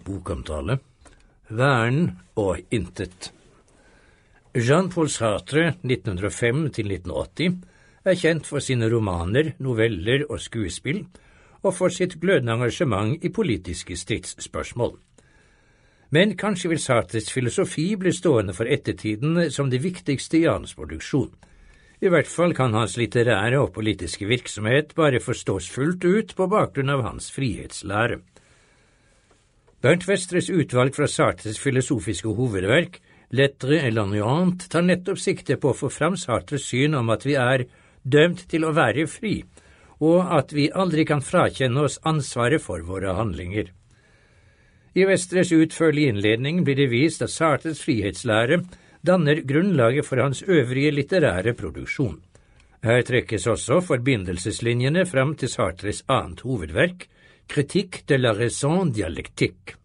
bokomtale. Vern og intet. Jean-Paul Sartre, 1905–1980, kjent for sine romaner, noveller og skuespill, og for sitt glødende engasjement i politiske stridsspørsmål. Men kanskje vil Sartres filosofi bli stående for ettertiden som det viktigste i hans produksjon. I hvert fall kan hans litterære og politiske virksomhet bare forstås fullt ut på bakgrunn av hans frihetslære. Bernt Vestres utvalg fra Sartres filosofiske hovedverk, Lettres et l'ennuyant, tar nettopp sikte på å få fram Sartres syn om at vi er dømt til å være fri, og at vi aldri kan frakjenne oss ansvaret for våre handlinger. I Vestres utførlige innledning blir det vist at Sartres frihetslære danner grunnlaget for hans øvrige litterære produksjon. Her trekkes også forbindelseslinjene fram til Sartres annet hovedverk, Critique de la raison dialectique.